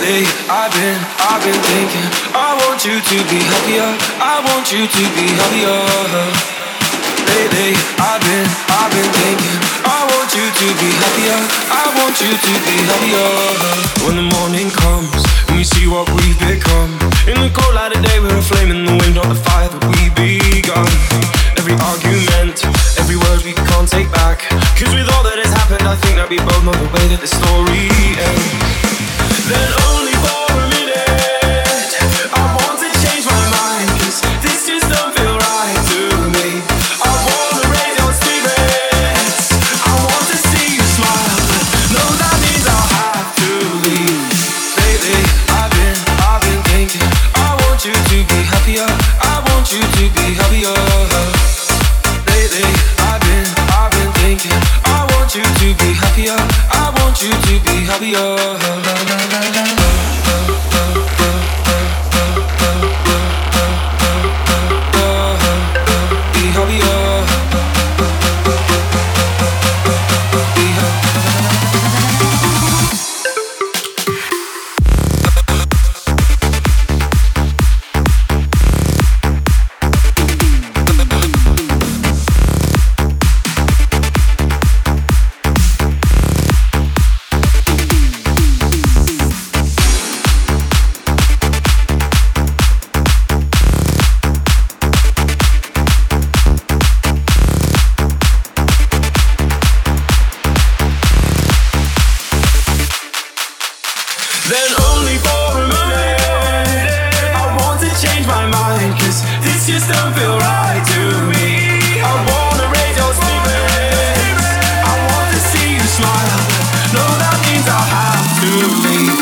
I've been thinking, I want you to be happier. I want you to be happier. Lately, I've been thinking, I want you to be happier. I want you to be happier. When the morning comes and we see what we've become, in the cold light of day, we're a flame in the wind, not the fire that we begun. Every argument, every word we can't take back, 'cause with all that has happened, I think that we both know the way that the story ends. Then only for a minute I want to change my mind, 'cause this just don't feel right to me. I wanna raise your spirits, I want to see you smile, but no, that means I'll have to leave. Lately, I've been thinking, I want you to be happier. I want you to be happier. Lately, I've been thinking, I want you to be happier. I want you to be happier. Then only for a minute I want to change my mind, 'cause this just don't feel right to me. I wanna raise your spirits, I want to see you smile, no, that means I'll have to leave.